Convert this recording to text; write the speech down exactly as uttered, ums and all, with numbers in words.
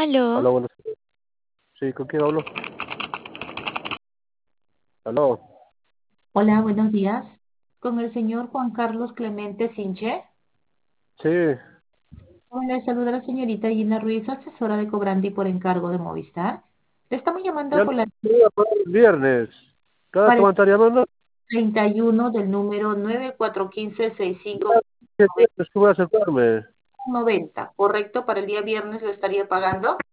Hola, Aló, buenas tardes. Sí, ¿con quién hablo? Aló. Hola, buenos días. Con el señor Juan Carlos Clemente Sinche. Sí, Hola, le saluda la señorita Gina Ruiz, asesora de cobrante y por encargo de Movistar. Le estamos llamando ya no por la voy a pagar el viernes. ¿Cada para te el van a estar llamando? treinta y uno del número nueve cuatro uno cinco seis cinco Ya, ¿qué viernes tú vas a acercarme? noventa, ¿correcto? Para el día viernes lo estaría pagando.